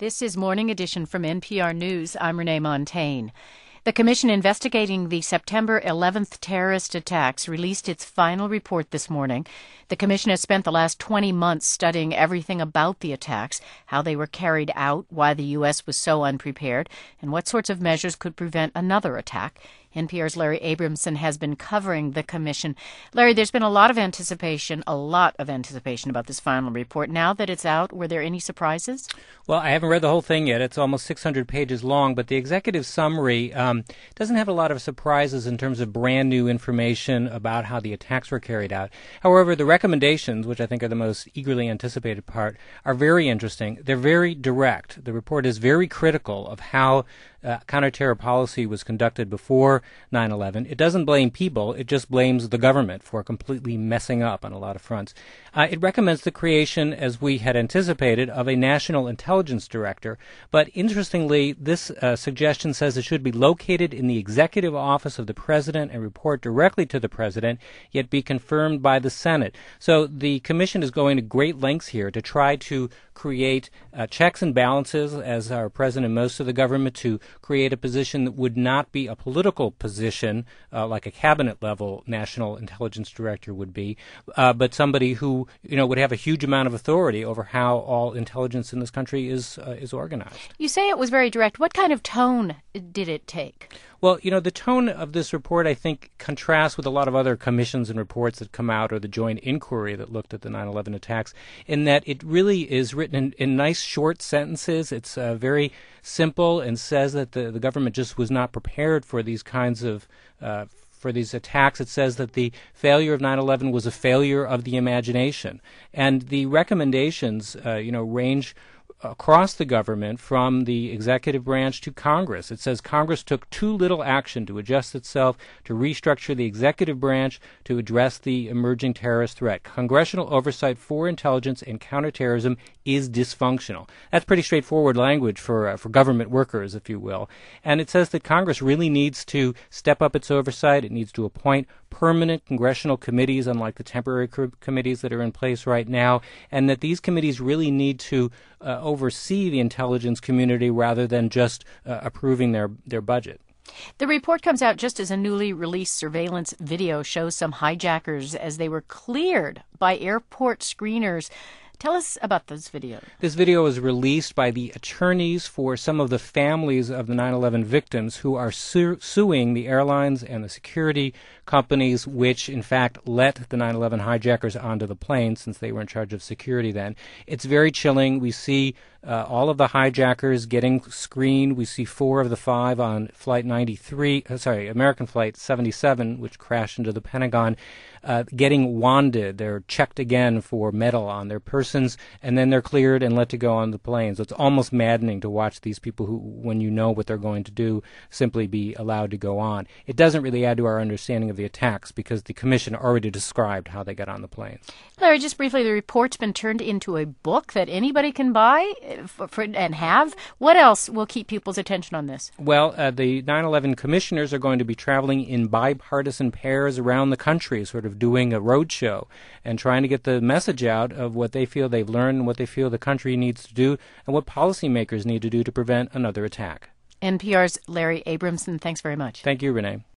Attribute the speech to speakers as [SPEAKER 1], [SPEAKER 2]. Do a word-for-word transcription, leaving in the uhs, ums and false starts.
[SPEAKER 1] This is Morning Edition from N P R News. I'm Renee Montaigne. The commission investigating the September eleventh terrorist attacks released its final report this morning. The commission has spent the last twenty months studying everything about the attacks, how they were carried out, why the U S was so unprepared, and what sorts of measures could prevent another attack. N P R's Larry Abramson has been covering the commission. Larry, there's been a lot of anticipation, a lot of anticipation about this final report. Now that it's out, were there any surprises?
[SPEAKER 2] Well, I haven't read the whole thing yet. It's almost six hundred pages long, but the executive summary um, doesn't have a lot of surprises in terms of brand new information about how the attacks were carried out. However, the recommendations, which I think are the most eagerly anticipated part, are very interesting. They're very direct. The report is very critical of how uh, counterterror policy was conducted before nine eleven. It doesn't blame people. It just blames the government for completely messing up on a lot of fronts. Uh, it recommends the creation, as we had anticipated, of a national intelligence director. But interestingly, this uh, suggestion says it should be located in the executive office of the president and report directly to the president, yet be confirmed by the Senate. So the commission is going to great lengths here to try to create uh, checks and balances, as are present in most of the government, to create a position that would not be a political position uh, like a cabinet-level national intelligence director would be, uh, but somebody who, you know, would have a huge amount of authority over how all intelligence in this country is uh, is organized.
[SPEAKER 1] You say it was very direct. What kind of tone did it take?
[SPEAKER 2] Well, you know, the tone of this report, I think, contrasts with a lot of other commissions and reports that come out, or the joint inquiry that looked at the nine eleven attacks, in that it really is written in, in nice short sentences. It's uh, very simple and says that the, the government just was not prepared for these kinds of uh, for these attacks. It says that the failure of nine eleven was a failure of the imagination. And the recommendations, uh, you know, range across the government, from the executive branch to Congress. It says Congress took too little action to adjust itself, to restructure the executive branch to address the emerging terrorist threat. Congressional oversight for intelligence and counterterrorism is dysfunctional. That's pretty straightforward language for uh, for government workers, if you will. And it says that Congress really needs to step up its oversight. It needs to appoint permanent congressional committees, unlike the temporary co- committees that are in place right now, and that these committees really need to uh, oversee the intelligence community rather than just uh, approving their, their budget.
[SPEAKER 1] The report comes out just as a newly released surveillance video shows some hijackers as they were cleared by airport screeners. Tell us about this video.
[SPEAKER 2] This video was released by the attorneys for some of the families of the nine eleven victims who are su- suing the airlines and the security companies which, in fact, let the nine eleven hijackers onto the plane, since they were in charge of security then. It's very chilling. We see uh, all of the hijackers getting screened. We see four of the five on Flight ninety-three, uh, sorry, American Flight seventy-seven, which crashed into the Pentagon, uh, getting wanded. They're checked again for metal on their persons, and then they're cleared and let to go on the plane. So it's almost maddening to watch these people who, when you know what they're going to do, simply be allowed to go on. It doesn't really add to our understanding of the attacks because the commission already described how they got on the planes.
[SPEAKER 1] Larry, just briefly, the report's been turned into a book that anybody can buy for, for, and have. What else will keep people's attention on this?
[SPEAKER 2] Well, uh, the nine eleven commissioners are going to be traveling in bipartisan pairs around the country, sort of doing a roadshow and trying to get the message out of what they feel they've learned and what they feel the country needs to do and what policymakers need to do to prevent another attack.
[SPEAKER 1] N P R's Larry Abramson, thanks very much.
[SPEAKER 2] Thank you, Renee.